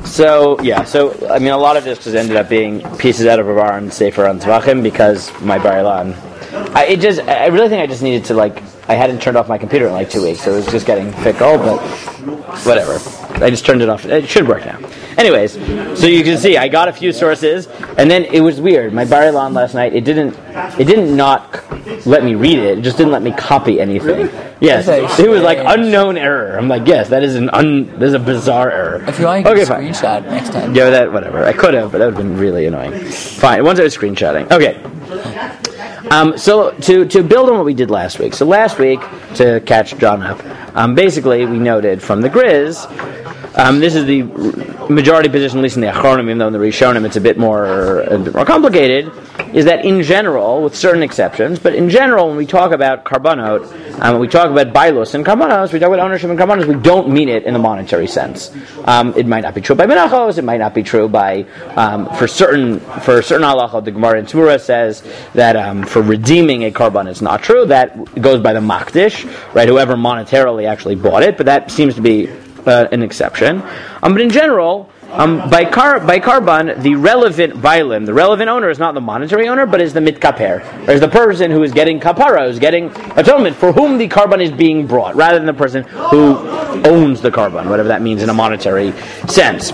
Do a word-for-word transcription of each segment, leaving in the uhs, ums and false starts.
So yeah, so I mean, a lot of this just ended up being pieces out of Rav Aaron's Sefer on Tzvachim because my Bar-Ilan. I it just I really think I just needed to like I hadn't turned off my computer in like two weeks, so it was just getting fickle. But whatever, I just turned it off. It should work now. Anyways, so you can see I got a few sources, and then it was weird. My Bar-Ilan last night, it didn't it didn't not let me read it. It just didn't let me copy anything. Yes, it was like unknown error. I'm like, yes, that is an un. That is a bizarre error. If you want, you can okay, screenshot fine. Next time. Yeah, that whatever. I could have, but that would have been really annoying. Fine. Once I was screenshotting. Okay. Um, so to to build on what we did last week. So last week, to catch John up, um, basically we noted from the Grizz. Um, this is the majority position, at least in the Achronim, even though in the Rishonim it's a bit more a bit more complicated, is that in general, with certain exceptions, but in general, when we talk about Karbanot, um, when we talk about Bailos and Karbanos, we talk about ownership and Karbanos, we don't mean it in the monetary sense. Um, it might not be true by Menachos, it might not be true by, um, for certain for certain halacha, the Gemara in Tzmura says that um, for redeeming a Karban it's not true, that goes by the Makdish, right, whoever monetarily actually bought it, but that seems to be Uh, an exception, um, but in general, um, by car by Karban, the relevant bailim, the relevant owner is not the monetary owner, but is the mitkaper, or is the person who is getting kapara, who is getting atonement, for whom the Karban is being brought, rather than the person who owns the Karban, whatever that means in a monetary sense.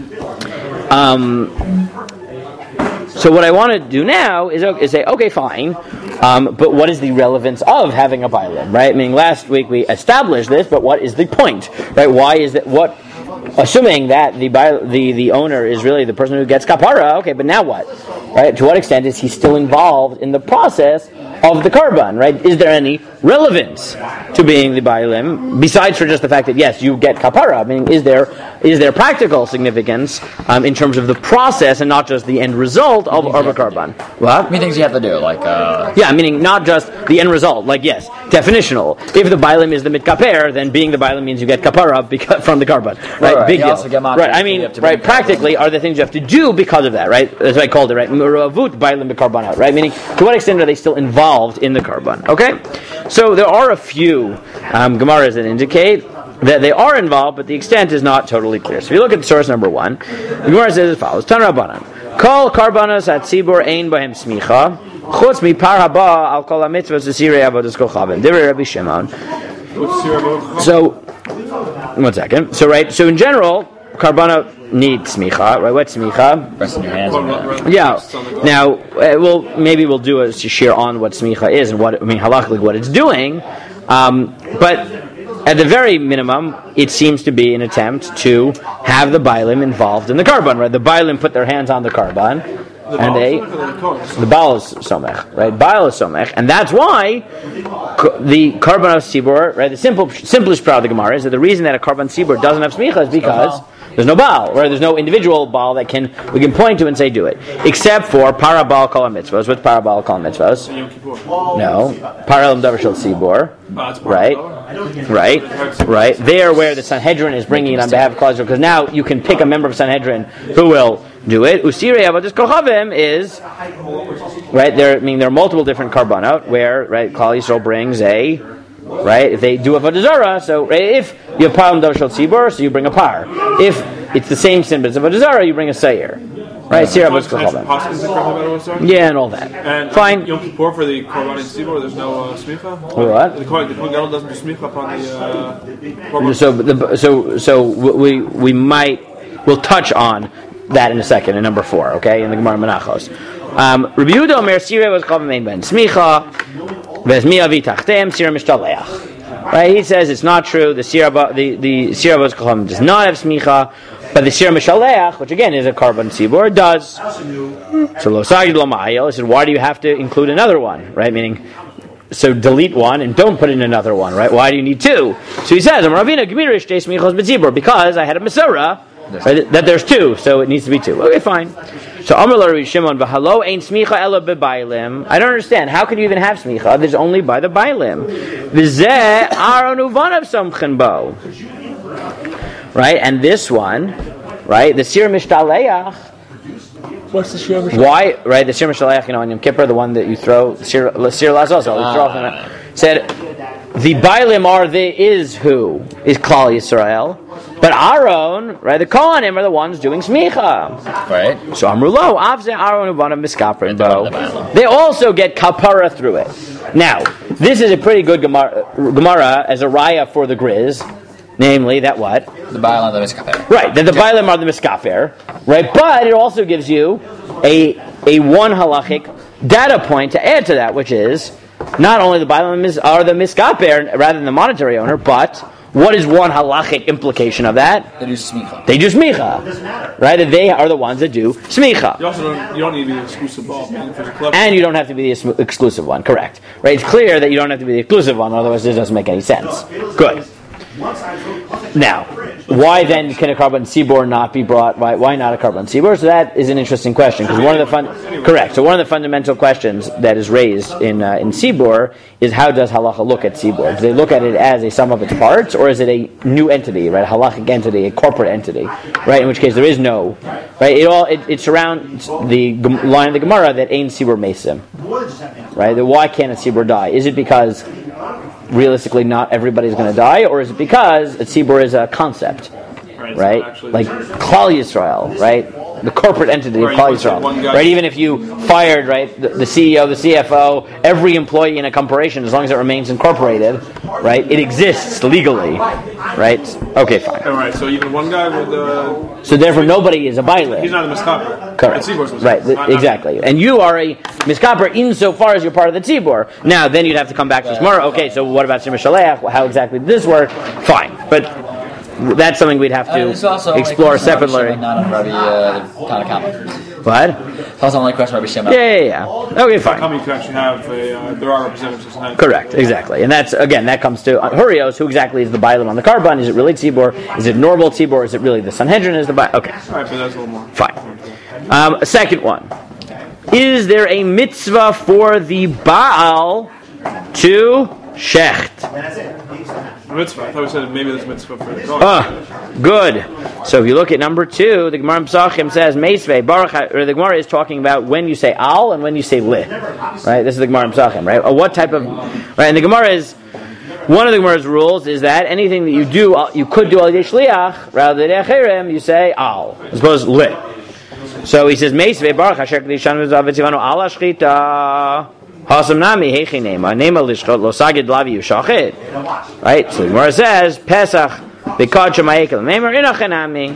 Um, so what I want to do now is, is say, okay, fine, um, but what is the relevance of having a bailim, right? Meaning last week we established this, but what is the point, right? Why is that, what, assuming that the the the owner is really the person who gets kapara, okay, but now what, right? To what extent is he still involved in the process of the Karban, right? Is there any relevance to being the bailim, besides for just the fact that, yes, you get kapara? I mean, is there is there practical significance um, in terms of the process and not just the end result of, of a Karban? What? I mean, things you have to do, like... Uh... Yeah, meaning not just the end result, like, yes, definitional. If the bailim is the mitkaper, then being the bailim means you get kapara because, from the Karban, right? right, right. Big You deal. Right, I mean, right, practically are the things you have to do because of that, right? That's what I called it, right? Muravut bailim b'karbanot, right? Meaning, to what extent are they still involved in the Karban? Okay? So there are a few um, Gemaras that indicate that they are involved, but the extent is not totally clear. So if you look at source number one, the Gemara says as follows: Tan Rabbanan, Kol Karbanos at Tzibur ein bahem smicha, chutz mi par haba al kol hamitzvos zesirei avodas kochavim. Divrei Rabbi Shimon. So, one second. So right. So in general, Karbana need smicha, right? What's smicha? Resting your hands on that. Yeah. Now, uh, we'll maybe we'll do a share on what smicha is and what I mean halachically what it's doing, um, but. At the very minimum, it seems to be an attempt to have the bailim involved in the Karban, right? The bailim put their hands on the Karban, the and they, the Baal is Somech, right? Baal is Somech, and that's why the Karban of Tzibur, right? The simple, simplest part of the Gemara is that the reason that a Karban Tzibur doesn't have smicha is because there's no Baal, right? There's no individual Baal that can we can point to and say do it, except for para Baal kol mitzvos. What's para Baal kol mitzvos? No, para elam davar shel Tzibur, right? Right, right. There, where the Sanhedrin is bringing it on behalf of Klal Yisrael, because now you can pick a member of Sanhedrin who will do it. Usirei avodas kochavim is right there. I mean, there are multiple different karbanot where right Klal Yisrael brings a right. If they do avodah zarah, so right, if you have param davar shel tzibur, so you bring a par. If it's the same sin but it's avodah zarah, you bring a seir. Right, Sirah Avodas Kochavim. Yeah, and all that. And fine. Yom Kippur for the Korban and Tzibur, there's no uh, smicha. What? The Kohen Gadol doesn't do smicha upon the uh, Korban. So, the, so, so we we might we'll touch on that in a second in number four. Okay, in the Gemara Menachos. Um, Rabbi Yehuda Omer Sirah Avodas Kochavim ein ben smicha vezmi avi tachtem Sirah mishtaleach. Right, he says it's not true. The Sirah the the Sirah Avodas Kochavim does not have smicha. But the Sirah Mishaleach, which again is a Karban Tzibur, does. So Lo Sagid Lo Ma'ayil, he said, why do you have to include another one? Right? Meaning, so delete one and don't put in another one, right? Why do you need two? So he says, Ravina Gemirish Day Smichos B'Tzibur, because I had a Masorah, right, that there's two, so it needs to be two. Okay, fine. So Amar Rabbi Shimon, V'halo ein smicha ela b'bailim. I don't understand. How can you even have smicha? There's only by the bailim. V'zeh aron uvanav samchen bo. Right, and this one, right, the Sirah Mishtaleach. What's the Sirah Mishtaleach? Why, right, the Sirah Mishtaleach, you know, on Yom Kippur, the one that you throw, Sirah Lazos, you throw off, said, the Bailim are the, is who? Is Klal Yisrael. But Aaron, right, the Kohanim are the ones doing smicha. Right. So Amrulo, Avze Aaron Uvana Miskaper, though. They also get kapara through it. Now, this is a pretty good Gemara, Gemara as a raya for the Grizz. Namely, that what? The Bailam of the Miskafer. Right, that the Bailam are the Miskafer. Right, but it also gives you a a one halachic data point to add to that, which is not only the Bailam are the Miskafer rather than the monetary owner, but what is one halachic implication of that? They do smicha. They do smicha. Right, that they are the ones that do smicha. You also don't, you don't need to be the exclusive ball. Man, if there's a club. And you don't have to be the exclusive one, correct. Right, it's clear that you don't have to be the exclusive one, otherwise it doesn't make any sense. Good. Now, why then can a carbon Sibor not be brought? Why, why not a carbon Sibor? So that is an interesting question, because one of the fun, correct. So one of the fundamental questions that is raised in uh, in Sibor is how does halacha look at Sibor? Do they look at it as a sum of its parts, or is it a new entity, right? A halachic entity, a corporate entity, right? In which case there is no, right? It all it, it surrounds the line of the Gemara that ain't Sibor mesim, right? That why can't a Sibor die? Is it because realistically not everybody's going to die, or is it because a tzibur is a concept, right? right? Like Klal Yisrael, right? The corporate entity of Klal Yisrael, right? Even if you fired, right, the, the C E O, the C F O, every employee in a corporation, as long as it remains incorporated, right, it exists legally, right? Okay, fine. All right, so even one guy with uh, so therefore nobody is a bailey. He's not a miskaper. Correct. Right, th- exactly. And you are a miskaper insofar as you're part of the tzibur. Now, then you'd have to come back to tomorrow. Okay, so what about Shema Shaleach? How exactly did this work? Fine, but that's something we'd have to uh, explore separately. Not on Rabbi uh, Tanakama. What? That's the only question Rabbi Shema. Yeah, yeah, yeah. Okay, fine. How many could actually have a, uh, there are representatives tonight. Correct, exactly. And that's, again, that comes to uh, Hurios, who exactly is the Bailam on the Karban? Is it really Tzibor? Is it normal Tzibor? Is it really the Sanhedrin is the Bailam? Okay. All right, but that's a little more. Fine. Um, a second one. Is there a mitzvah for the Baal to shecht? Mitzvah. I thought we said maybe there's mitzvah for the Kohen. Ah, good. So if you look at number two, the Gemara in Pesachim says Meisvei Baruch, or the Gemara is talking about when you say al and when you say li. Right? This is the Gemara in Pesachim, right? Or what type of right? And the Gemara is one of the Gemara's rules is that anything that you do, you could do al yedei shliach rather than acherem. You say al as opposed to li. So he says Meisvei Baruch Asher Kedishanu Zavitzivanu al Ashchita. Hasamnami hechinema nema lishchot lo sagid lavi yushachid. Right. So the Gemara says Pesach bekad shemayekel memer inachenami.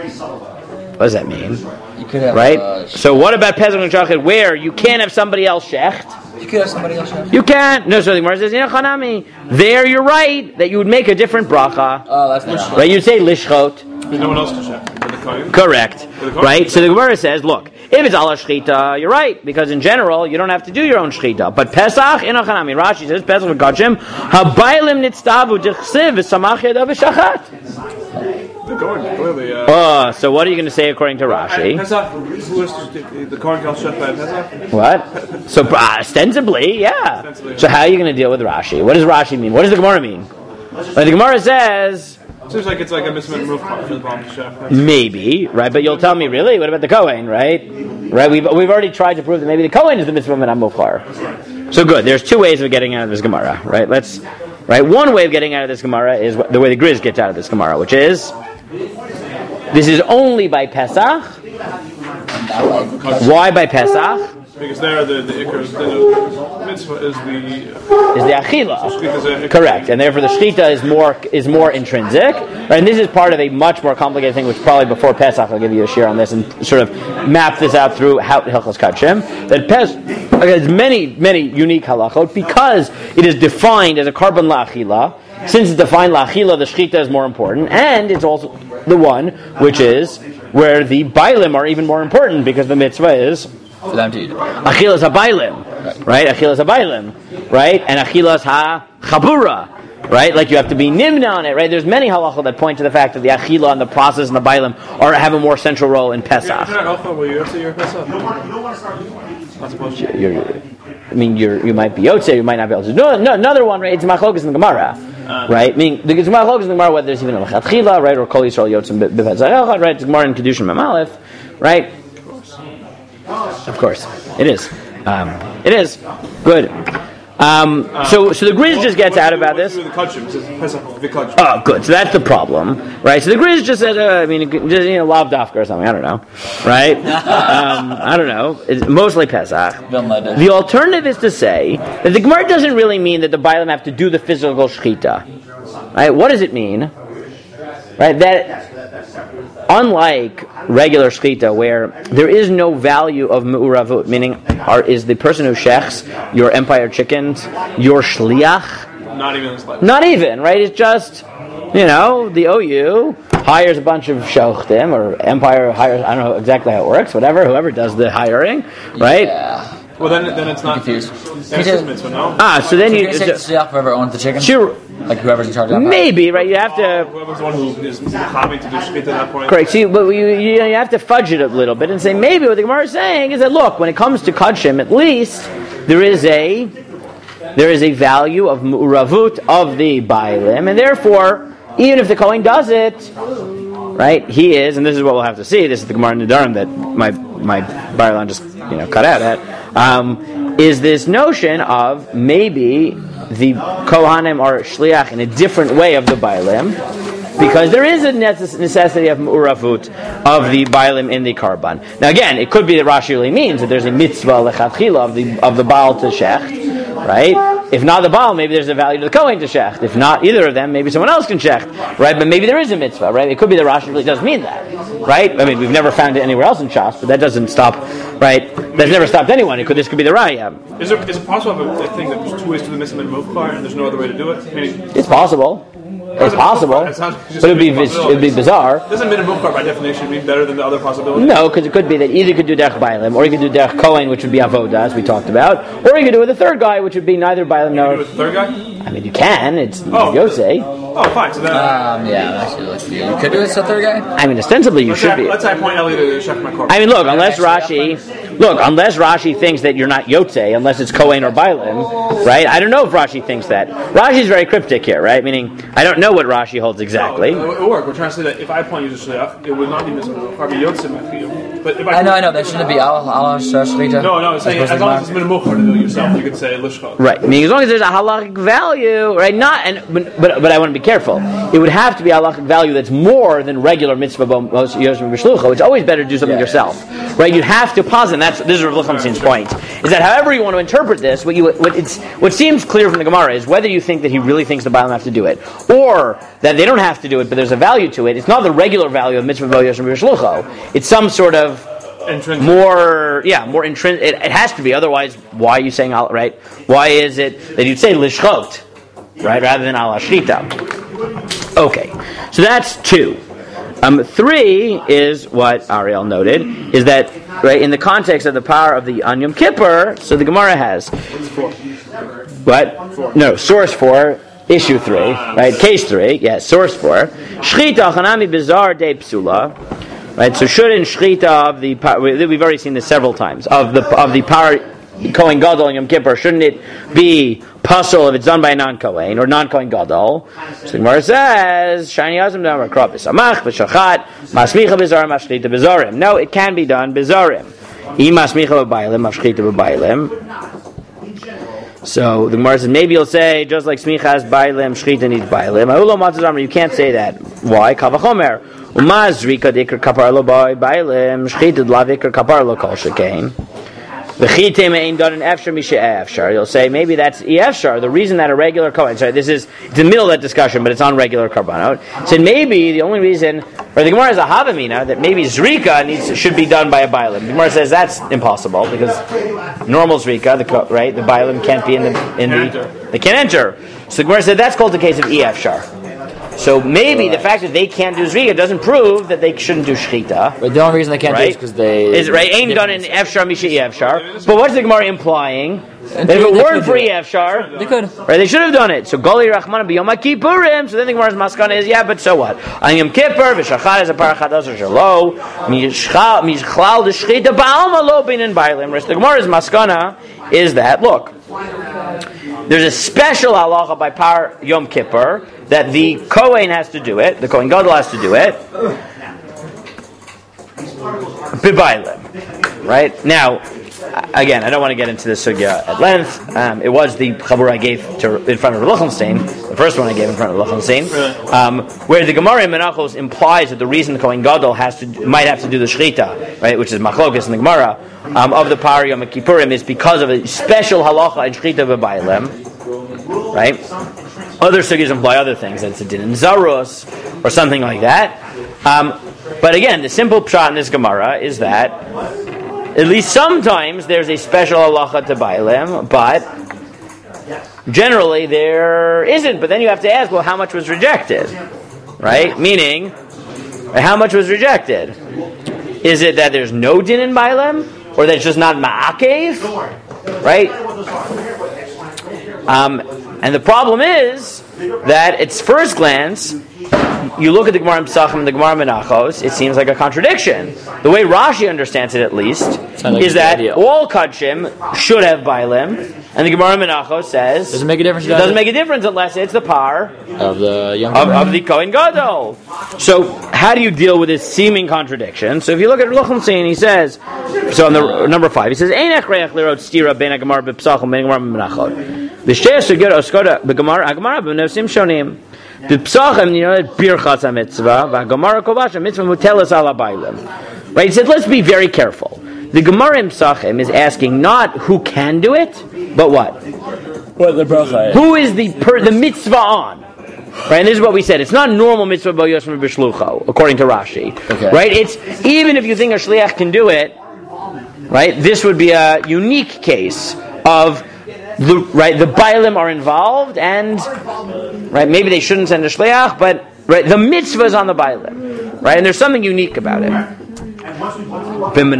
What does that mean? You could have, right. Uh, so what about Pesach and Shachid where you can't have somebody else shecht? You could have somebody else shecht. You can't. No. So the Gemara says inachenami. There you're right that you would make a different bracha. Oh, that's not right. You'd say lishchot. There's no one else to check. Correct. Right? So the Gemara says, look, if it's ala shchita, you're right, because in general, you don't have to do your own shchita. But Pesach, inachanami, Rashi says, Pesach v'kachem, habaylim nitztavu d'chsiv v'samach yadav v'shachat. The Kohen, clearly. Uh, oh, so what are you going to say according to Rashi? Pesach, who is the Kohen called Shech by Pesach? What? So uh, ostensibly, yeah. Ostensibly, so how are you going to deal with Rashi? What does Rashi mean? What does the Gemara mean? Like the Gemara says... Seems like it's like a mismatched roof part for the bomb chef. Maybe, right? But you'll tell me, really? What about the Kohen, right? Right? We've we've already tried to prove that maybe the Kohen is the mitzvah and Mufar. So good. There's two ways of getting out of this Gemara, right? Let's, right? One way of getting out of this Gemara is the way the Grizz gets out of this Gemara, which is this is only by Pesach. Why by Pesach? Because there, the the ikar, the mitzvah is the is the achila. Correct, and therefore the shchita is more is more intrinsic. Right? And this is part of a much more complicated thing, which probably before Pesach I'll give you a share on this and sort of map this out through how Hilchos Kachim. That Pes has many many unique halachot because it is defined as a carbon la'achila. Since it's defined la'achila, the shchita is more important, and it's also the one which is where the bailim are even more important because the mitzvah is. For them to eat. Achilas ha-bailim, right? Achilas ha-bailim, right? And achilas ha-chabura, right? Like you have to be nimna on it, right? There's many halachot that point to the fact that the achila and the process and the bailim are have a more central role in Pesach. You're, I mean, you're, you might be yotze, you might not be able to. No, no, another one, right? It's machlokas in the Gemara, uh, right? I mean, the machlokas in the Gemara whether there's even a lechatchila, right, or kol Yisrael yotzim b'pesach, right? It's Gemara in Kedushin Mamalef, right? Of course, it is. Um, it is good. Um, so, so the Grizz just gets out about this. Oh, good. So that's the problem, right? So the Grizz just said, uh, I mean, just, you know, Lav Dafka or something. I don't know, right? um, I don't know. It's mostly Pesach. The alternative is to say that the Gemara doesn't really mean that the Bailam have to do the physical shechita, right? What does it mean? Right, that unlike regular shechita, where there is no value of me'uravut, meaning are, is the person who shechs your empire chickens your shliach? Not even this life. Not even, right? It's just, you know, the O U hires a bunch of shochtim, or empire hires, I don't know exactly how it works, whatever, whoever does the hiring, right? Yeah. Well, then, then it's not confused. Then it's mitzvah, no? Ah, so then So you... you're saying the shliach whoever owns the chicken? Sure. Like whoever's in charge of that? Maybe, right? You have to... Whoever's the one who is having to do shechita at that point. Correct. See, but you, you, you have to fudge it a little bit and say maybe what the Gemara is saying is that look, when it comes to Kodshim, at least there is a there is a value of mu'uravut of the Bailim, and therefore, even if the Kohen does it, right, he is, and this is what we'll have to see. This is the Gemara Nedarim that my my Bailam just you know cut out at. Um, is this notion of maybe the Kohanim are shliach in a different way of the Bailim, because there is a necessity of mu'uravut of the Bailim in the Karban. Now again, it could be that Rashi really means that there's a mitzvah lechatchila of the of the Baal to shecht, right? If not the Baal, maybe there's a value to the Kohen to shecht. If not either of them, maybe someone else can shecht, right? But maybe there is a mitzvah, right? It could be that Rashi really does mean that, right? I mean, we've never found it anywhere else in Shas, but that doesn't stop, right? That's never stopped anyone. It could. This could be the Raya. Is, there, is it possible to have a thing that there's two ways to the mitzvah and mukbar, and there's no other way to do it? I mean, It's possible. It's possible, It sounds just but it'd be a vis- it'd be bizarre. Doesn't min mukbar by definition mean better than the other possibility? No, because it could be that either you could do derech Bailim, or you could do derech Kohen, which would be avoda, as we talked about, or you could do it with a third guy, which would be neither Bailim You nor. do it with the third guy? I mean, you can. It's Oh. Yosei. Oh, fine. So then, Um, yeah, actually, like, you could do it to the third guy? I mean, ostensibly you let's, should say, be. let's say I point Ellie to check my corpse. I mean, look, unless Rashi, look, unless Rashi thinks that you're not Yotze, unless it's Kohen or Bailim, right? I don't know if Rashi thinks that. Rashi's very cryptic here, right? Meaning, I don't know what Rashi holds exactly. No, it would work. We're trying to say that if I point you to shliach, it would not be mitzvah mukbar, be yotzim afiyim. But if I, I know, I know, that shouldn't be Allah, Allah, Shechita. No, no, it's saying as long as it's min mukbar to do it yourself, you could say lishchot. Right. I mean, as long as there's a halachic value, right? Not, and but but, but I want to be careful. It would have to be a halachic value that's more than regular mitzvah yoshim b'shlucha. It's always better to do something Yeah. yourself, right? You have to posit. And that's this is Rav Lichtenstein's point. Is that however you want to interpret this, what you what it's what seems clear from the Gemara is whether you think that he really thinks the Bailam have to do it, or that they don't have to do it, but there's a value to it. It's not the regular value of mitzvah yoshim b'shlucha. It's some sort of Intrinsic. more, yeah, more intrinsic. It, it has to be. Otherwise, why are you saying al- right? Why is it that you'd say lishchot, right, rather than al ashrita? Okay, so that's two. Um, three is what Ariel noted is that right in the context of the power of the on Yom Kippur. So the Gemara has what? No, source four. Issue three, right? Case three, yes. Source four. Shchita chanami bizarre de psula. Right, so shouldn't shchita of the we've already seen this several times of the of the power Kohen Gadol and Yom Kippur, shouldn't it be puzzle if it's done by a non-Kohen or non-Kohen Gadol? So the Gemara says shiny azim damar krab b'samach b'shachat masmicha b'zarim mashchita b'zarim. No, it can be done b'zarim. I masmicha b'baylim mashchita b'baylim. So the Gemara says maybe you'll say just like smicha has baylim, shchita needs baylim. Ha'ulo matzah you can't say that. Why? Kavachomer. Umazrika dikr kapar lo boy baylim shchita lavikr kapar lo kol shekain. V'chitem ain't done an efshar misha efshar. You'll say maybe that's efshar. The reason that a regular kohen. Sorry, this is it's in the middle of that discussion, but it's on regular karbanot. Said maybe the only reason, or the Gemara has a havamina that maybe zrika needs should be done by a bailim. The Gemara says that's impossible because normal zrika, the right, the bailim can't be in the in the they can't enter. So the Gemara said that's called the case of efshar. So maybe the fact that they can't do zrika doesn't prove that they shouldn't do shchita. But the only reason they can't do it Right? is because they... Is right? Ain't done in efshar misha efshar. But what's the Gemara implying? That if it They weren't could for do it. efshar, They could. right? They should have done it. So Goli Rachman b'Yom Kippurim. So then the Gemara's maskana is yeah, but so what? On Yom Kippur, v'shachar is a parachadas or shalo. Mishchlal d'shchita ba'alma lo binin bailim. The Gemara's maskana is that look. There's a special halacha by Par Yom Kippur that the Kohen has to do it, the Kohen Gadol has to do it, B'Bailim. Right? Now, again, I don't want to get into this sugya at length. Um, it was the chabur I gave to, in front of Lichtenstein, the first one I gave in front of Lichtenstein, um, where the Gemara in Menachos implies that the reason the Kohen Gadol has to might have to do the shechita, right, which is machlokas in the Gemara, um, of the Par Yom Kippurim is because of a special halacha in shechita v'bailem, right? Other sugyas imply other things, that it's a din in Zarus or something like that. Um, but again, the simple pshat in this Gemara is that at least sometimes there's a special halacha to bailem, but generally there isn't. But then you have to ask, well, how much was rejected? Right? Meaning, how much was rejected? Is it that there's no din in bailem? Or that it's just not ma'akev? Right? Um, and the problem is that at first glance, you look at the Gemara Pesachim and the Gemara Menachos, it seems like a contradiction. The way Rashi understands it, at least, like is that idea. All Kachim should have Bailim, and the Gemara Menachos says doesn't make a difference. It doesn't make a difference unless it's the par of the young of, of the Kohen Gadol. So, how do you deal with this seeming contradiction? So, if you look at Lichtenstein, he says, so on the number five, he says, "Ein echreach lirot stira ben Gemara Pesachim ben Gemara Menachos." The shtei sugiyot oskot b'Gemara Gemara b'nosim shonim. The Pesachim, you know, birchas ha-mitzvah, v'Gemara kovash mitzvah mutelas ala bailim. Right? He said, let's be very careful. The Gemara in Pesachim is asking not who can do it, but what? What the bracha is. Who is the per, the mitzvah on? Right? And this is what we said. It's not normal mitzvah b'yoshim b'shlucho, according to Rashi. Okay. Right? It's even if you think a shliach can do it, right? This would be a unique case of the, right, the Bailim are involved, and right, maybe they shouldn't send a shliach, but right, the mitzvah is on the Bailim, right, and there's something unique about it. What's the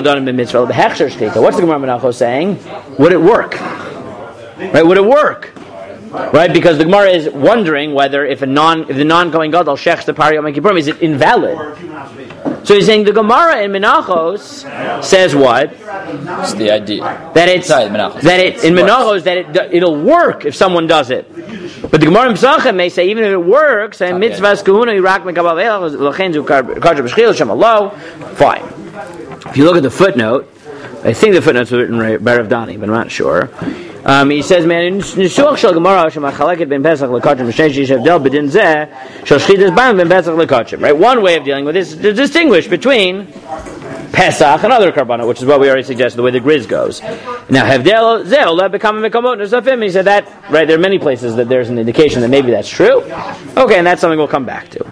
Gemara Menachos saying? Would it work? Right? Would it work? Right? Because the Gemara is wondering whether if a non, if the non-Kohen Gadol shechs the Par Yom Kippurim, is it invalid? So he's saying the Gemara in Menachos says what? It's the idea that it's Sorry, Menachos. that it in Menachos that it it'll work if someone does it. But the Gemara in Pesachim may say even if it works, and mitzvahs kahuna yirak mekabel v'lachenzu karja b'shchil shemalo. Fine. If you look at the footnote, I think the footnote's written by Rav Dani, but I'm not sure. Um, he says, "Man, nisuach shel Gemara shemachaleket ben Pesach lekachim b'sheish yishavdel b'din zeh shel shchitas b'am ben Pesach lekachim." Right, one way of dealing with this is to distinguish between Pesach and other karbanot, which is what we already suggested, the way the Grizz goes. Now, havdel zeh olah become a mekamot nosafim. He said that right. There are many places that there's an indication that maybe that's true. Okay, and that's something we'll come back to.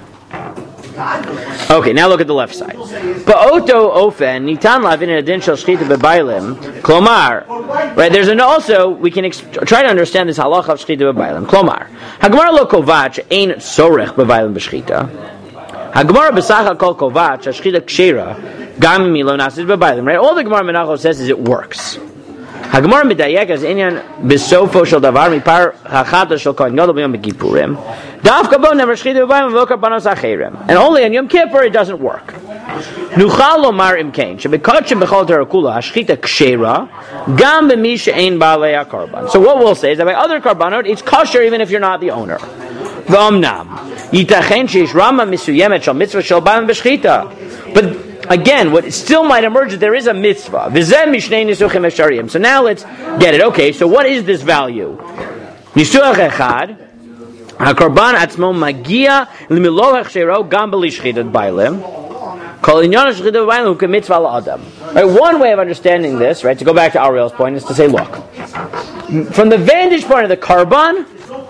Okay, now look at the left side. Ba'oto ofen nitan lavin in adin shel shchita bebailim klomar. Right, there's an also we can ex- try to understand this halacha of shchita bebailim klomar. Hagmar lo kovach ein sorech bebailim b'shchita. Hagmar b'sacha kol kovach shchita kshera gam milo nasid bebailim. Right, all the Gemara Menachos says is it works. Hagmar medayek as inyan besofo shel davar mipar hachata shel kohen gadol b'yom kippurim. Dafka bo never shchita b'bayim v'lo karbanos acherim. And only on Yom Kippur it doesn't work. Nuchal lomar imkein shebekachim b'chol terakula hashchita kshera gam b'mi she'ein ba'alei hakarban. So what we'll say is that by other karbanot it's kosher even if you're not the owner. V'omnam yitachen sheish rama misuyemet shel mitzvah shel b'ayim b'shchita. But again, what still might emerge is there is a mitzvah. So now let's get it. Okay, so what is this value? Nisuach echad, hakarban atzmo magia limilo hechshero gam b'lishchitat bailim. Kol inyan shchitat bailim hu mitzvah la'adam. Right, one way of understanding this, right, to go back to Ariel's point, is to say, look, from the vantage point of the karban,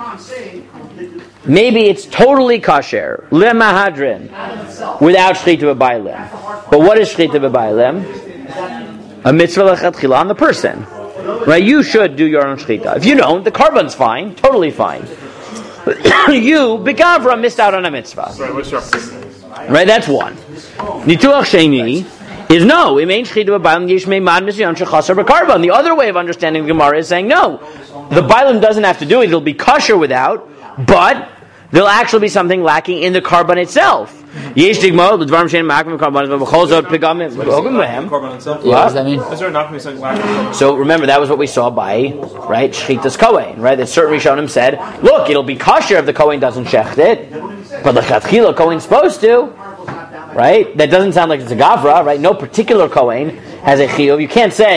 maybe it's totally kasher, lemahadrin, without shchita b'bailim. But what is shchita b'bailim? A mitzvah lechatchila on the person. Right? You should do your own shchita. If you don't, the karban's fine, totally fine. You, begavra, missed out on a mitzvah. Right? That's one. Nituach sheni is no. It means shchita b'bailim yishmei mad misyon shechasar b'karban. The other way of understanding the Gemara is saying no. The bailim doesn't have to do it. It'll be kosher without, but there'll actually be something lacking in the karban itself. Yesh digmo, the dvarim shein ma'akim karban, but b'chol zot pigam ogim mehem. Yeah, what does that mean? Is there not going to be something lacking? So remember, that was what we saw by, right, shchitas kohen, right? That certain Rishonim said, look, it'll be kosher if the kohen doesn't shecht it, but the chatchila kohen's supposed to, right? That doesn't sound like it's a gavra, right? No particular kohen has a chiyuv. You can't say,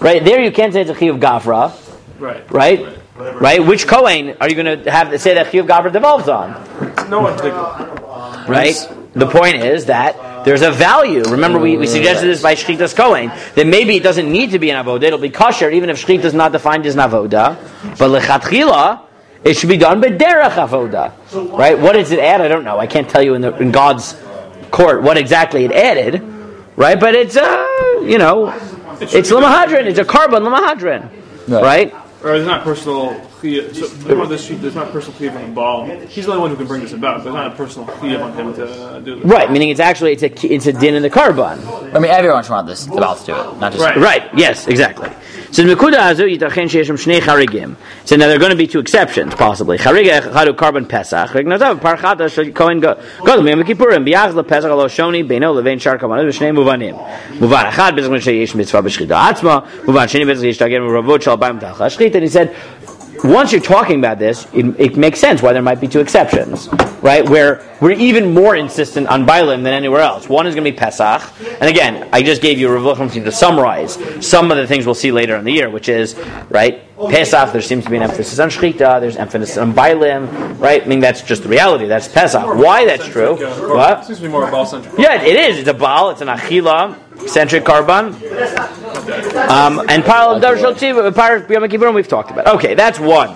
right? There you can't say it's a chiyuv gavra, Right. right? Right? Which Kohen are you going to have to say that chiyuv gavra devolves on? No one particular. Right? The point is that there's a value. Remember, we, we suggested this by Shchitas Kohen, that maybe it doesn't need to be an avoda, it'll be kosher, even if Shchita is not defined as an avoda. But lechatchila, it should be done by derech avoda. Right? What does it add? I don't know. I can't tell you in, the, in God's court what exactly it added. Right? But it's, uh, you know, it's lamahadrin. It's a carbon lamahadrin. Right? Right? Or there's not personal chiyuv. So on this sheet, there's not personal chiyuv on the ball. He's the only one who can bring this about. There's not a personal chiyuv on him to uh, do this. Right, meaning it's actually it's a it's a din in the carbon. I mean, everyone should want this the Baal to do it, not just Right. Right. Yes. Exactly. So Mekuda Azu Yitachen Sheishim Shnei Charigim. So now there are going to be two exceptions possibly. Charig Echadu Carbon Pesach. Regnazav Parchata Shel Kohen Gadol Yom Kippurim B'Yach LePesach Lo Shoni Beino Levein Shar Kavanot V'Shnei Muvanim. Muvan Echad Bezach Sheyish Mitzvah B'Shchita Atzma. Muvan Sheni Bezach Yishtagem Ravot Shal Baim Talcha Shchita. And he said, once you're talking about this, it, it makes sense why there might be two exceptions, right? Where we're even more insistent on Bailim than anywhere else. One is going to be Pesach, and again, I just gave you a revolution to summarize some of the things we'll see later in the year, which is, right, Pesach, there seems to be an emphasis on Shechita, there's emphasis on Bailim, right? I mean, that's just the reality, that's Pesach. Why that's true? What? It seems to be more Baal centric. Yeah, it is. It's a Baal, it's an Achila, centric carbon. Um, and Paral Darshal Tziv, Paral Yom Kippurim, we've talked about. Okay, that's one.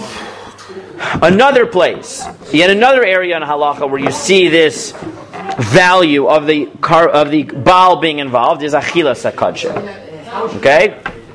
Another place, yet another area in halacha where you see this value of the car, of the Baal being involved is Achila Sakadsha. Okay?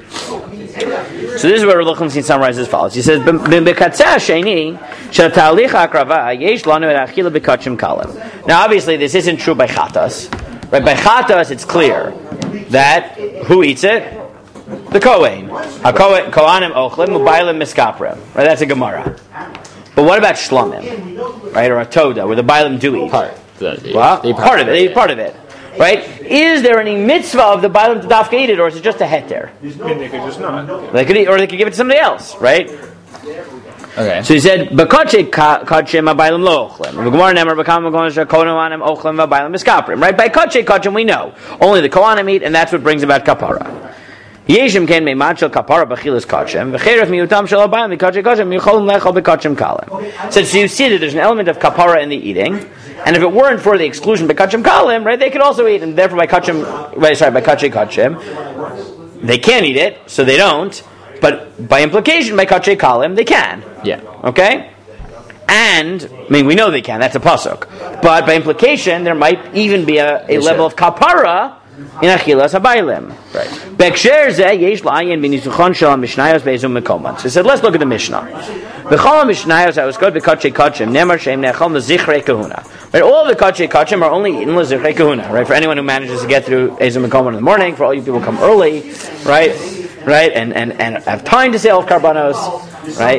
So this is where Rav Lichtenstein summarizes as follows. He says, "B'katzeh sheni shel talich hakrava yesh lanu et achila b'kachim kalim." Now, obviously, this isn't true by chatas. Right? By chatas, it's clear that who eats it? The Kohen. HaKohen, Kohanim ochlim, u'bailim miskaprim. Right? That's a Gemara. But what about shlamim? Right? Or a toda, where the bailim do eat? part. The, the, Well, the part of it. They eat part of it. Right? Is there any mitzvah of the bailim to dafka eat it, or is it just a heter? I mean, they could just not. They could eat, or they could give it to somebody else. Right? Okay. So he said, "B'kachei kachim abaylim lo ochlim." The Gemara nemer b'kam v'gonisha kohanim ochlim v'abaylim miskaprim. Right? By kachei kachim we know only the kohanim eat, and that's what brings about kapara. Yeshim ken meimad shel kapara b'chilas kachim v'cheref miyutam shel abaylim b'kachei kachim yicholim lechol b'kachim kalim. So, so you see that there's an element of kapara in the eating, and if it weren't for the exclusion b'kachim kalim, right, they could also eat, and therefore by kachim, right, sorry, by kachei kachim, they can't eat it, so they don't. But by implication, by kachei kalim, they can. Yeah. Okay? And, I mean, we know they can, that's a pasuk. But by implication, there might even be a, a level of kapara in achilas habaylim. Right. Beksher zeh yesh la'ayin b'nisuchon shel mishnayos be'ezum mekoman. So he said, let's look at the Mishnah. V'chol mishnayos I was good b'kachei kachim nemar sheim nechol l'zichrei kahuna. Right, all the kachei kachim are only in l'zichrei kahuna. Right, for anyone who manages to get through ezum mekoman in the morning, for all you people who come early, right, right, and, and, and have time to say all karbanos, right?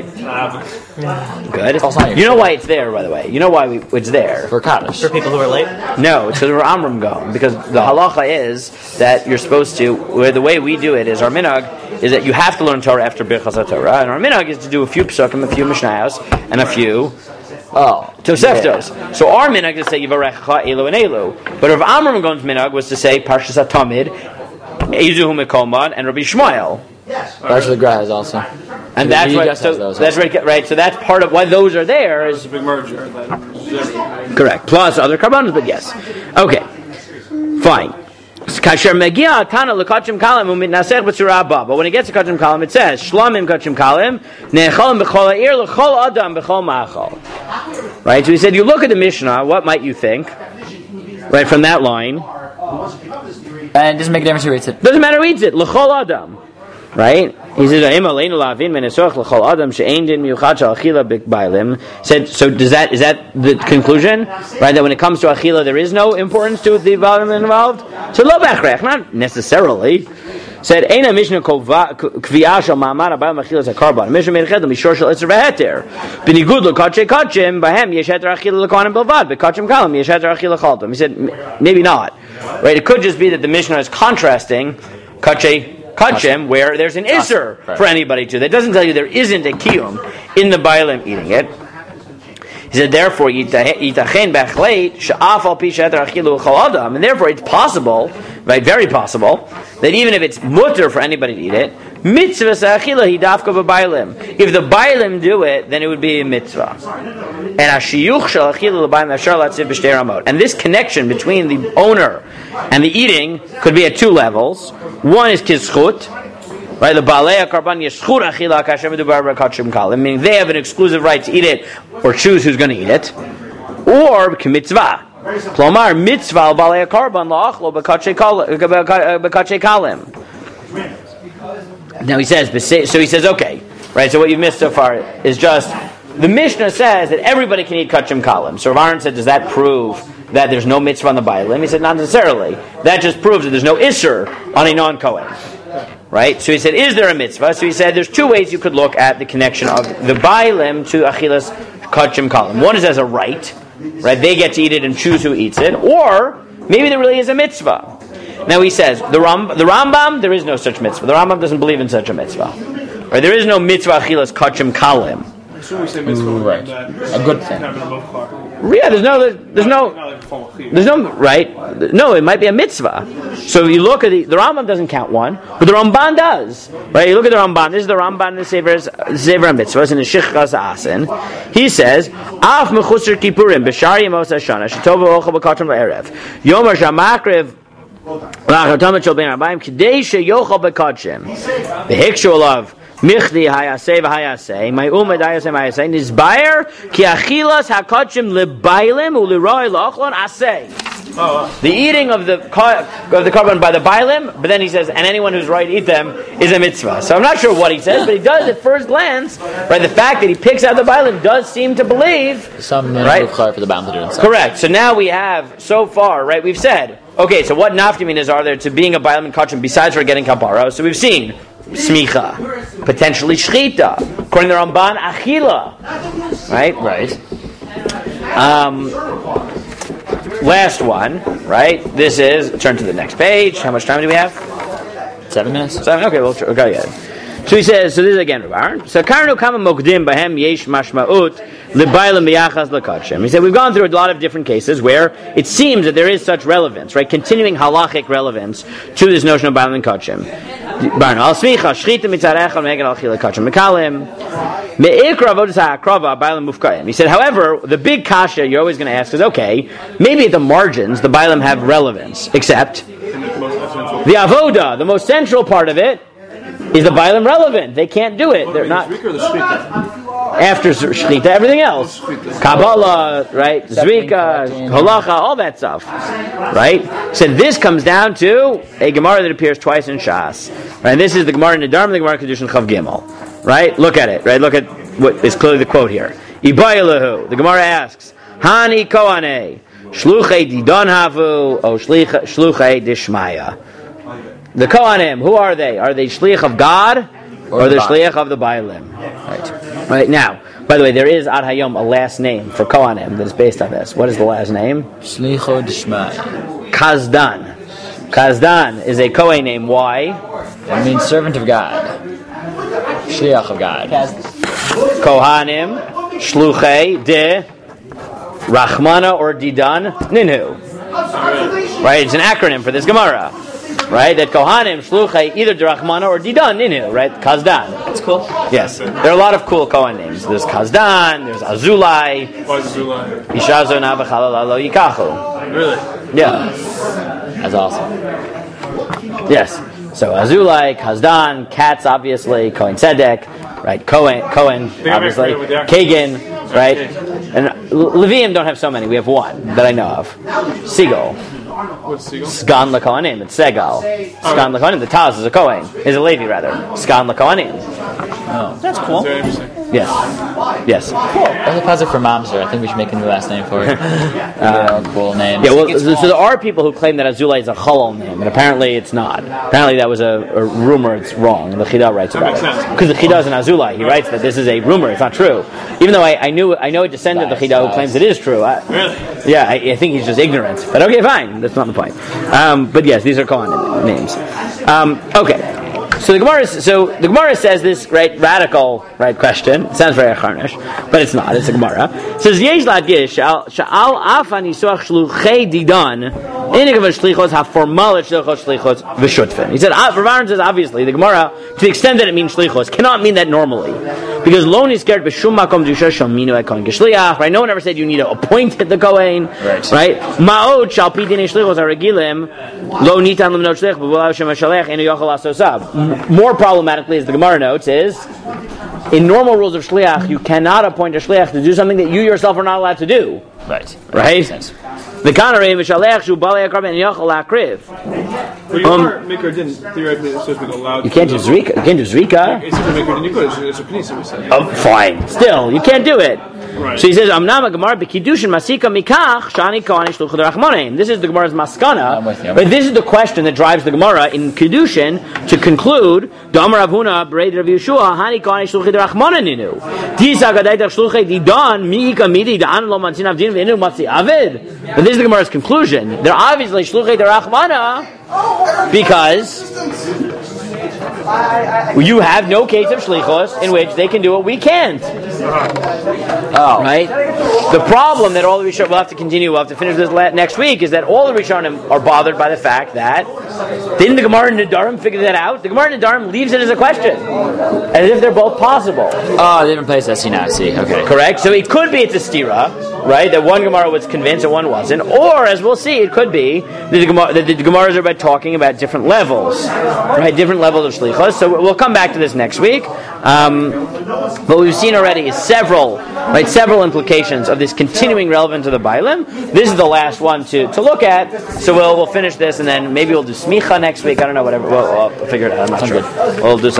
Good. You know why it's there, by the way. You know why we, it's there. For Kaddish. For people who are late? No, it's because we're Amram going. Because the halacha is that you're supposed to, where the way we do it is, our minhag is that you have to learn Torah after Birchas HaTorah, and our minhag is to do a few psukim, a few mishnayos, and a few Oh. Toseftos. Yeah. So our minhag is to say Yivarecha Elu and Elu. But Rav Amram Gon's minhag was to say Parshas HaTamid, Ezuhu Mekoman, and Rabbi Shmuel. Parshas the Gra is also. And that's You what, just so have those, that's right, right. So that's part of why those are there. Is It's a big merger. That correct. Plus other karbanos, but yes. Okay. Fine. Kasher megia tana lekachim kalim umitnaser b'tzura haba. But when it gets to kachim kalim, it says shlamim kachim kalim ne'echolim b'chol ha'ir l'chol adam b'chol ma'achol. Right. So he said, you look at the Mishnah. What might you think? Right from that line. And it doesn't make a difference who eats it. Doesn't matter who eats it. L'chol adam. Right? He said, said, so does that, is that the conclusion? Right, that when it comes to Achila, there is no importance to the volume involved? So, lo b'achrech, not necessarily. Said, Eina Mishnah kvi'ah shel ma'amad abayim achilas hakarban. Mishnah meirched mishor shel itzer v'heter. B'nigud l'kachei kachim, bahem yesh heter achila l'kohanim belvad. B'kachim kalim yesh heter achila chaltam. He said, maybe not. Right, it could just be that the Mishnah is contrasting kachei kachim, where there's an isser right. for anybody to. That doesn't tell you there isn't a kiyum in the bailim eating it. He said, therefore, yitachen b'achleit she'af al pi she'eter achilu chol adam, and therefore it's possible right? Very possible that even if it's mutter for anybody to eat it, mitzvah sa'achila hi dafka b'baylim. If the baylim do it, then it would be a mitzvah. And hashiyuch shel achila l'baylim afshar latziv b'shtei ramot. And this connection between the owner and the eating could be at two levels. One is kizchut, right? The balei karban yeshchut achila kashem medubar b'kachim kalim, meaning they have an exclusive right to eat it or choose who's going to eat it, or k'mitzvah. Plomar mitzvah al balei karban la'achlo b'kachei kalim. Now he says, so he says, okay, right? So what you've missed so far is just the Mishnah says that everybody can eat kachim kalim. So Rav Aaron said, does that prove that there's no mitzvah on the bailim? He said, not necessarily. That just proves that there's no isser on a non-kohen, right? So he said, is there a mitzvah? So he said, there's two ways you could look at the connection of the bailim to achilas kachim kalim. One is as a right, right? They get to eat it and choose who eats it, or maybe there really is a mitzvah. Now he says, the, Ram, the Rambam, there is no such mitzvah. The Rambam doesn't believe in such a mitzvah. Right? There is no mitzvah achilas kachim kalim. So we say mitzvah, right. that A good thing. Yeah, there's no, there's, there's no, there's no, right? No, it might be a mitzvah. So you look at the, the Rambam doesn't count one, but the Ramban does. Right? You look at the Ramban, this is the Ramban in the Sefer, Sefer HaMitzvahs, in the Shichas Asin. He says, Af mechusar kippurim, b'shar yemos hashana, shetov v'ochel b'kachim v'erev, yomer shamakrev, K'dei sheyochel b'kachim, v'hikshu olav, Michdi hayaseh v'hayaseh, my umad hayaseh v'hayaseh, nizbayer ki achilas hakachim lebaylim u'liroi la'ochlon aseh. The eating of the of the carbon by the baylim, but then he says, and anyone who's right to eat them is a mitzvah. So I'm not sure what he says, but he does at first glance, right? The fact that he picks out the baylim does seem to believe, some right? For the baylim to do themselves. Correct. So now we have so far, right? We've said, okay, so what nafkaminas are there to being a baylim and kachim besides for getting kapara? So we've seen smicha, potentially shchita, according to Ramban, achila, right? Right. Um, last one, right? This is, turn to the next page. How much time do we have? Seven minutes. Seven? Okay, we'll try, okay, yeah. So he says, so this is again Rav Aaron. So karnu kama mokdim bahem yesh mashma'ut lebaylam biyachas lekachim. He said we've gone through a lot of different cases where it seems that there is such relevance, right? Continuing halachic relevance to this notion of baylam and kachim. Barno al smicha shchita mitzarecha megan al chila kachim mekalim meikra avodas ha'akrava baylam mufkayim. He said, however, the big kasha you're always going to ask is, okay, maybe at the margins the baylam have relevance, except the avoda, the most central part of it, is the baylim relevant? They can't do it. They're not. After shchita, everything else, Kabbalah, right? Zvika, halacha, all that stuff, right? So this comes down to a Gemara that appears twice in Shas, right? And this is the Gemara in Nedarim, the Gemara Kedushin Chav Gimel, right? Look at it, right? Look at what is clearly the quote here. Ibayilahu. The Gemara asks, Hani Kohane, Shluchei Didon Havu, O Shluchei Dishmaya. The Kohanim, who are they? Are they shliach of God or, or the shliach of the Bailim? Right. Right now, by the way, there is Ad Hayom a last name for Kohanim that is based on this. What is the last name? Shlicho Dishmai. Kazdan. Kazdan is a Kohen name. Why? It means servant of God. Shliach of God. Kohanim, Shluchei, De, Rachmana or Didan, Ninhu. Right? It's an acronym for this Gemara. Right, that Kohanim, Shluchai, either Drachmana or Didan, Ninu, right? Kazdan. That's cool. Yes. There are a lot of cool Kohen names. There's Kazdan, there's Azulai. Why Azulai? Ishazo Navachalalo Yikachu. Really? Yeah. That's awesome. Yes. So Azulai, Kazdan, Katz, obviously, Kohen Tzedek, right? Cohen, Cohen, obviously, Kagan, right? And Levium don't have so many. We have one that I know of. Segal. What's Segal? Sgan LaKohanim. It's Segal. Sgan LaKohanim. The Taz is a Kohen. Is a Levi, rather. Sgan LaKohanim. Oh, that's cool. Very interesting. Yes. Yes. Cool. There's a positive for Mamzer. I think we should make a new last name for it. uh, cool name. Yeah, well, so, so there are people who claim that Azulai is a Chalal name, and apparently it's not. Apparently that was a, a rumor, it's wrong, and the Chida writes about it. Because the Chida is an Azulai. He writes that this is a rumor, it's not true. Even though I, I knew I know a descendant of the Chida who claims it is true. I, Really? Yeah, I, I think he's just ignorant. But okay, fine. That's not the point. Um, but yes, these are Kohen names. Um, okay. So the Gemara, so the Gemara says this right radical right question. It sounds very acharnish, but it's not. It's a Gemara. It says Yesh Ladish Sha'al Afan Yisuach Shluchei Didan Enig of a shlichos have formal shlichos shlichos v'shutfin. He said, ah, Rav Aaron says, obviously, the Gemara, to the extent that it means shlichos, cannot mean that normally. Because lo nizkert b'shum makom dusha shal minu ekon geshliach, right? No one ever said you need to appoint the Kohen, right? Right? Ma'od shal pi dinei shlichos haregilim, lo nitan lemnot shlich, b'volav shem ha-shalech, enu yochel asosav. More problematically, as the Gemara notes, is, in normal rules of shliach, you cannot appoint a shliach to do something that you yourself are not allowed to do. Right. Right? The kanarei v'shalech shu balei akriv and yochel akriv. But your um, maker didn't theoretically supposed to be allowed. You can't do zrika. You can't do zrika. It's a maker, then you could. It's a knisa, we said. Oh, fine. Still, you can't do it. Right. So he says, "Amnam Gemara b'kiddushin masika mikach shani kohen shluchei derachmanim." This is the Gemara's maskana, but this is the question that drives the Gemara in kiddushin to conclude. Damar Avuna b'rei Rav Yeshua hani kohen shluchei derachmaninu. Tisa gadayt shluchei didan miika midi dan lo mantzin avdin v'enu matzi avid. But this is the Gemara's conclusion. They're obviously shluchei derachmana because you have no case of shlichos in which they can do what we can't. Oh. Right? The problem that all the Rishonim, we'll have to continue, we'll have to finish this next week, is that all the Rishonim are bothered by the fact that didn't the Gemara in Nedarim figure that out? The Gemara in Nedarim leaves it as a question, as if they're both possible. Oh, different place. I see now. I see. Okay. Correct? So it could be it's a stira, right? That one Gemara was convinced and one wasn't. Or, as we'll see, it could be that the, Gemara, that the Gemaras are about talking about different levels, right? Different levels of shlichos. So we'll come back to this next week. Um, but we've seen already several, right, several implications of this continuing relevance to the Bailim. This is the last one to, to look at. So we'll we'll finish this and then maybe we'll do smicha next week. I don't know, whatever. We'll, we'll figure it out. I'm not sure. We'll do.